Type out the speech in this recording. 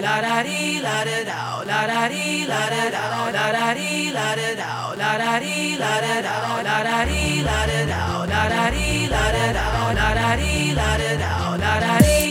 la da dee la da da, la da dee la da da, la da dee la da da, la da dee la da da, la da dee la da da, la da dee la da da, la da dee la da da, la da dee.